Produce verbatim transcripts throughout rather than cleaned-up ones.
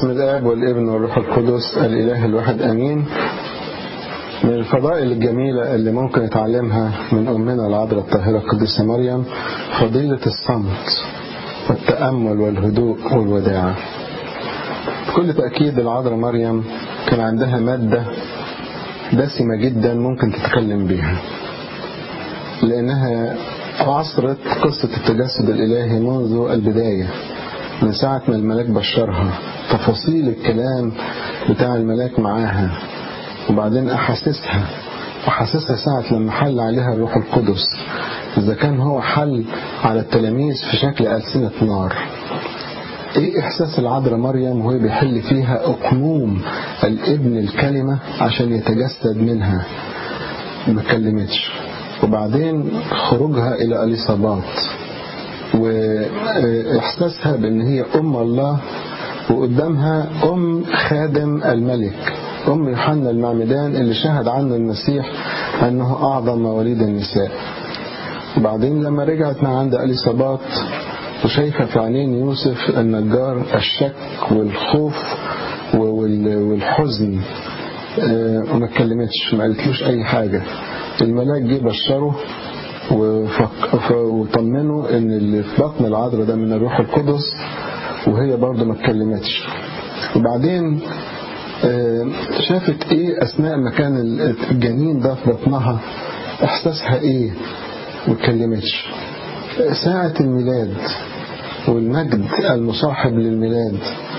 باسم الآب والابن والروح القدس الإله الواحد أمين. من الفضائل الجميلة اللي ممكن نتعلمها من أمنا العذراء الطاهرة القديسة مريم فضيلة الصمت والتأمل والهدوء والوداعة. بكل تأكيد العذراء مريم كان عندها مادة دسمة جدا ممكن تتكلم بيها، لأنها عصرت قصة التجسد الإلهي منذ البداية، من ساعة ما الملاك بشرها، تفاصيل الكلام بتاع الملاك معاها، وبعدين أحاسسها أحاسسها ساعة لما حل عليها الروح القدس، إذا كان هو حل على التلاميذ في شكل ألسنة نار. إيه إحساس العذراء مريم وهي بيحل فيها أقنوم الابن الكلمة عشان يتجسد منها؟ ما كلمتش. وبعدين خروجها إلى أليصابات وإحساسها بأن هي أم الله، وقدامها أم خادم الملك، أم يوحنا المعمدان اللي شهد عنه المسيح أنه أعظم مواليد النساء. وبعدين لما رجعت من عند أليصابات وشايفة في عينين يوسف النجار الشك والخوف والحزن، وما اتكلمتش، ما قالتلوش أي حاجة. الملاك جه بشره وطمنه ان اللي في بطن العذراء ده من الروح القدس، وهي برضه ما اتكلمتش. وبعدين شافت ايه اثناء ما كان الجنين ده في بطنها، احساسها ايه، ما اتكلمتش. ساعة الميلاد والمجد المصاحب للميلاد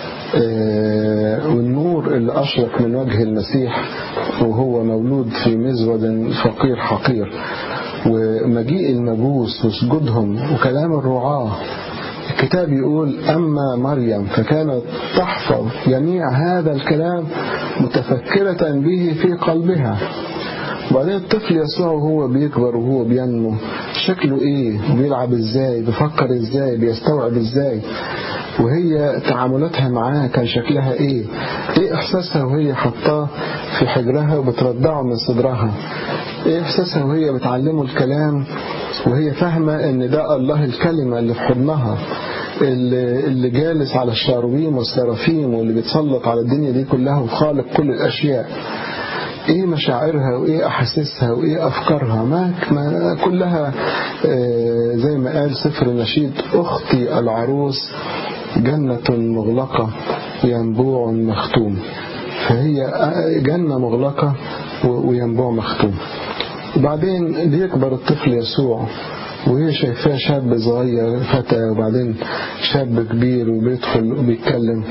والنور اللي أشرق من وجه المسيح وهو مولود في مزود فقير حقير، ومجيء المجوس وسجودهم وكلام الرعاة. الكتاب يقول أما مريم فكانت تحفظ جميع هذا الكلام متفكرة به في قلبها. وبعدين الطفل يسوع وهو بيكبر وهو بينمو شكله ايه، بيلعب ازاي، بيفكر ازاي، بيستوعب ازاي، وهي تعاملاتها معاه كان شكلها ايه، ايه احساسها وهي حطاه في حجرها وبترضعه من صدرها، ايه احساسها وهي بتعلمه الكلام وهي فاهمة ان ده الله الكلمة اللي في حضنها، اللي, اللي جالس على الشاروبيم والسرافيم واللي بيتسلط على الدنيا دي كلها وخالق كل الاشياء. ايه مشاعرها وايه احاسيسها وايه افكارها، ما, ما كلها زي ما قال سفر النشيد: اختي العروس جنة مغلقة ينبوع مختوم. فهي جنة مغلقة وينبوع مختوم. وبعدين بيكبر الطفل يسوع وهي شايفاه شاب صغير فتى، وبعدين شاب كبير وبيدخل وبيتكلم.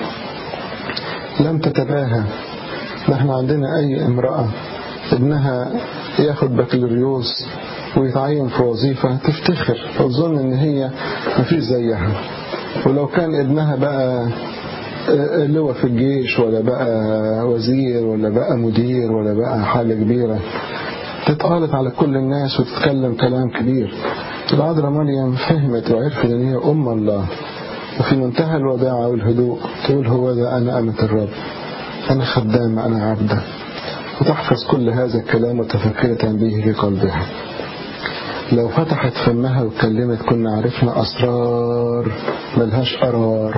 لم تتباهى. نحن عندنا أي امرأة ابنها ياخد بكالوريوس ويتعين في وظيفة تفتخر وتظن ان هي مفيش زيها، ولو كان ابنها بقى لواء في الجيش ولا بقى وزير ولا بقى مدير ولا بقى حاجة كبيرة تتغلط على كل الناس وتتكلم كلام كبير. العذراء مريم فهمت وعرفت ان هي أم الله، وفي منتهى الوداعة والهدوء تقول: هو ذا أنا أمة الرب، أنا خدامة، أنا عبدة، وتحفظ كل هذا الكلام متفكرة به في قلبها. لو فتحت فمها واتكلمت كنا عرفنا أسرار ملهاش قرار.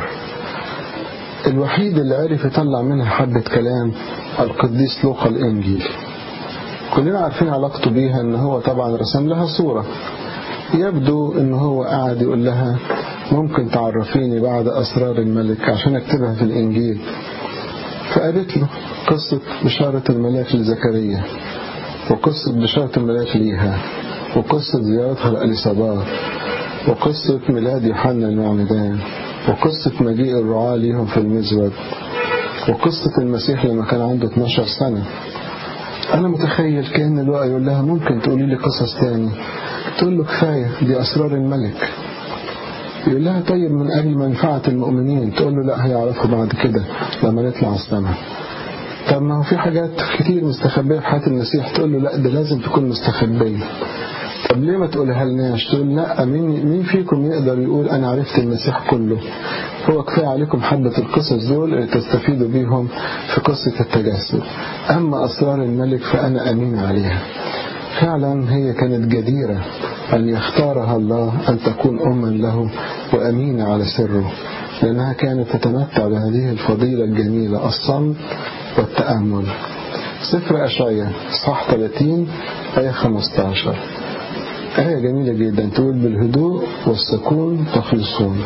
الوحيد اللي عرف يطلع منها حبة كلام القديس لوقا الإنجيل. كلنا عارفين علاقته بيها، ان هو طبعا رسم لها صورة. يبدو ان هو قاعد يقول لها: ممكن تعرفيني بعض أسرار الملك عشان اكتبها في الإنجيل. فقالت له قصة بشارة الملاك لزكريا، وقصة بشارة الملاك ليها، وقصة زيارتها لأليصابات، وقصة ميلاد يوحنا المعمدان، وقصة مجيء الرعاة ليهم في المزود، وقصة المسيح لما كان عنده اتناشر سنة. أنا متخيل كأن الوقت يقول لها: ممكن تقولي لي قصص تاني؟ تقول له: كفاية، دي أسرار الملك. يقول لها: طيب من أجل منفعة المؤمنين. تقول له: لا، هيعرفوا بعد كده لما نطلع السماء. طب ما هو في حاجات كتير مستخبية في حياة المسيح. تقول له: لا، ده لازم تكون مستخبية. طب ليه ما تقولها لناش؟ تقول: لا، مين, مين فيكم يقدر يقول أنا عرفت المسيح كله؟ هو كفاية عليكم حبة القصص دول اللي تستفيدوا بيهم في قصة التجسد. أما أسرار الملك فأنا أمين عليها. فعلا هي كانت جديرة أن يختارها الله أن تكون أما له وأمينة على سره. لأنها كانت تتمتع بهذه الفضيلة الجميلة، الصمت والتأمل. سفر أشعياء إصحاح ثلاثين آية خمسة عشر، آية جميلة جدا تقول: بالهدوء والسكون تخلصون،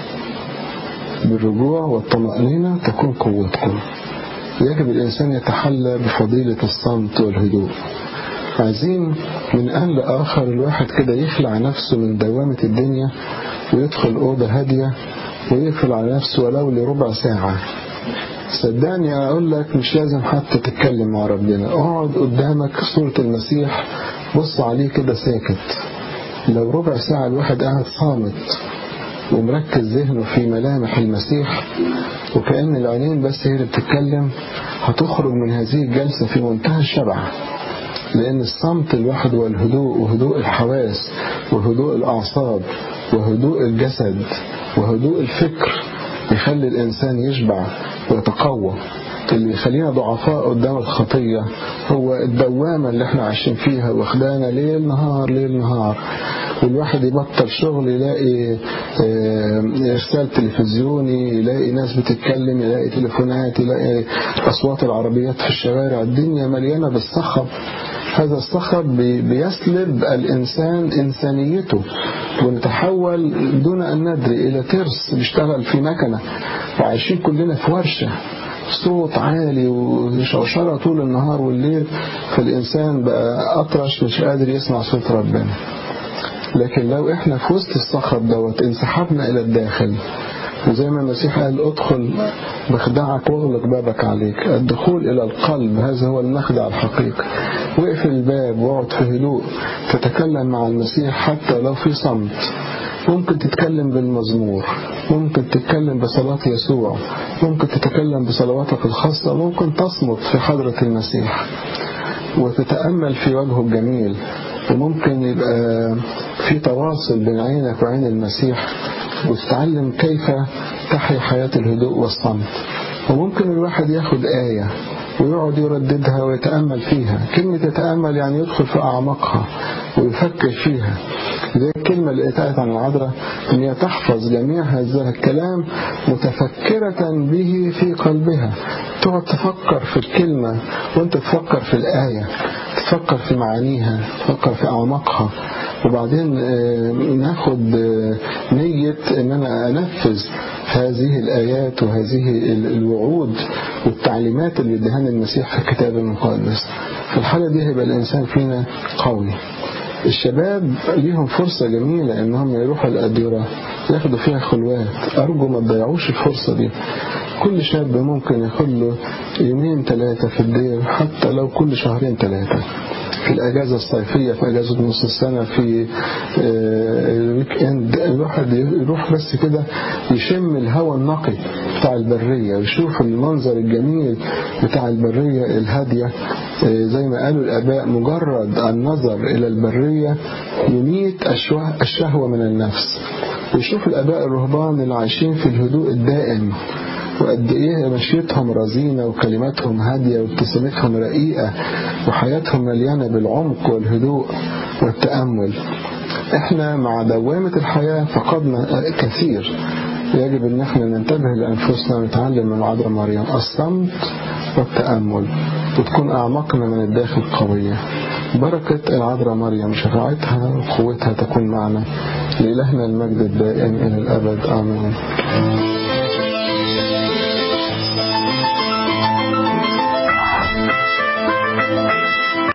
بالرجوع والطمأنينة تكون قوتكم. يجب الإنسان يتحلى بفضيلة الصمت والهدوء. عايزين من آن لآخر الواحد كده يخلع نفسه من دوامة الدنيا ويدخل أوضة هادية ويقفل على نفسه ولو لربع ساعة. صدقني أقول لك مش لازم حتى تتكلم مع ربنا، اقعد قدامك صورة المسيح، بص عليه كده ساكت. لو ربع ساعة الواحد قاعد صامت ومركز ذهنه في ملامح المسيح وكأن العينين بس هي اللي بتتكلم، هتخرج من هذه الجلسة في منتهى الشبع. لأن الصمت الواحد والهدوء وهدوء الحواس وهدوء الأعصاب وهدوء الجسد وهدوء الفكر يخلي الإنسان يشبع ويتقوى. اللي يخلينا ضعفاء قدام الخطية هو الدوامة اللي احنا عايشين فيها واخدانا ليل نهار ليل نهار، والواحد يبطل شغل يلاقي إرسال تلفزيوني، يلاقي ناس بتتكلم، يلاقي تليفونات، يلاقي أصوات العربيات في الشوارع. الدنيا مليانة بالصخب. هذا الصخب بيسلب الإنسان إنسانيته، ونتحول دون أن ندري إلى ترس بيشتغل في مكنة، وعايشين كلنا في ورشة، صوت عالي وشوشرة طول النهار والليل، فالإنسان بقى أطرش مش قادر يسمع صوت ربنا. لكن لو إحنا في وسط الصخب دوت انسحبنا إلى الداخل، وزي ما المسيح قال: ادخل بخدعك واغلق بابك عليك. الدخول إلى القلب هذا هو المخدع الحقيقي. واقفل الباب واقعد في هدوء، تتكلم مع المسيح حتى لو في صمت. ممكن تتكلم بالمزمور، ممكن تتكلم بصلاة يسوع، ممكن تتكلم بصلواتك الخاصة، ممكن تصمت في حضرة المسيح وتتأمل في وجهه الجميل، وممكن يبقى في تواصل بين عينك وعين المسيح وتتعلم كيف تحيا حياة الهدوء والصمت. وممكن الواحد ياخد آية ويقعد يرددها ويتأمل فيها. كلمة يتأمل يعني يدخل في أعماقها ويفكر فيها، زي الكلمة اللي اتقالت عن العذراء ان هي تحفظ جميع هذا الكلام متفكرة به في قلبها. تقعد تفكر في الكلمة وانت تفكر في الآية، تفكر في معانيها، تفكر في أعماقها، وبعدين ناخد نية ان انا انفذ هذه الآيات وهذه الوعود والتعليمات اللي ادهان المسيح في الكتاب المقدس. في الحالة دي هيبقى الإنسان فينا قوي. الشباب ليهم فرصة جميلة انهم يروحوا الأديرة ياخدوا فيها خلوات. أرجو ما تضيعوش الفرصة دي. كل شاب ممكن ياخد له يومين ثلاثة في الدير، حتى لو كل شهرين ثلاثة في الأجازة الصيفية، في أجازة نص السنة، في الويك اند. الواحد يروح بس كده يشم الهواء النقي بتاع البرية ويشوف المنظر الجميل بتاع البرية الهادية. زي ما قالوا الآباء: مجرد النظر إلى البرية يميت الشهوة من النفس. ويشوف الآباء الرهبان اللي عايشين في الهدوء الدائم، وقد ايه مشيتهم رزينة وكلماتهم هادية وابتسامتهم رقيقة وحياتهم مليانة بالعمق والهدوء والتأمل. احنا مع دوامة الحياة فقدنا كثير. يجب ان احنا ننتبه لأنفسنا ونتعلم من العذراء مريم الصمت والتأمل، وتكون أعماقنا من الداخل قوية. بركة العذراء مريم، شفاعتها وقوتها تكون معنا. لإلهنا المجد الدائم إلى الأبد. آمين.